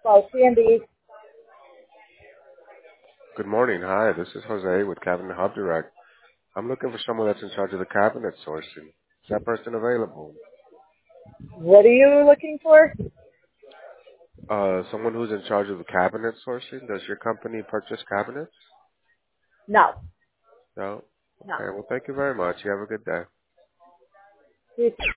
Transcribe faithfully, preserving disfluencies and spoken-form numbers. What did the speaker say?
call C and D. Good morning. Hi, this is Jose with Cabinet Hub Direct. I'm looking for someone that's in charge of the cabinet sourcing. Is that person available? What are you looking for? Uh, someone who's in charge of the cabinet sourcing. Does your company purchase cabinets? No. No? No. Okay, well, thank you very much. You have a good day. You